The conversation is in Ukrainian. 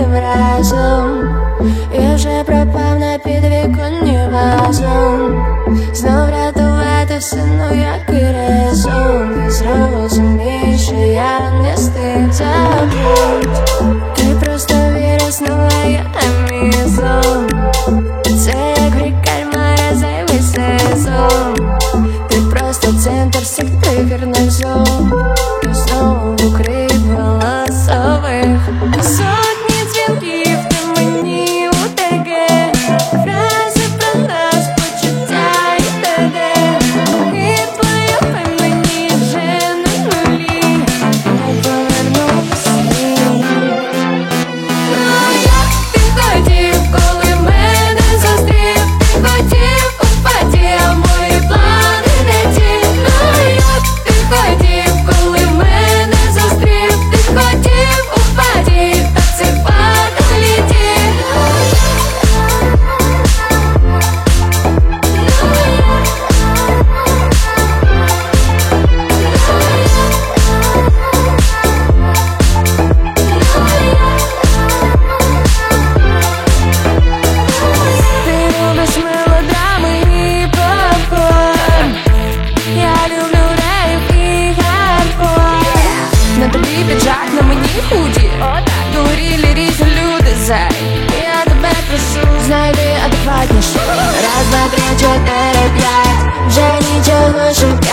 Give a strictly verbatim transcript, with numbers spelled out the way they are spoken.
одним разом і вже пропав на підвіконні вазон. Знов рятувати все, ну який резон. Ти зрозумієш, що я не стиг, забудь. Ти просто виріснула, я мій сон. Це як грі кальмара, зайвий сезон. Ти просто центр всіх тригерних зон. І знову крик голосових. Сотні дзвінків, ти мені у ТГ. Фрази про нас, почуття і т.д. І твоє хай мені вже на нулі. Не повернувся ні. Ну як ти хотів, коли мене зустрів? Ти хотів у паті, а мої плани не ті. Ну як ти хотів, коли мене зустрів? Ти хотів у паті, та це падаліті. Ти любиш мелодрами і попкорн. Я люблю рейв і хардкор. На тобі піджак, на мені худі. Говорили різні люди, зай. Я тебе прошу, знайди адекватніше. Раз, два, три, чотири, п'ять. Вже нічого шукати.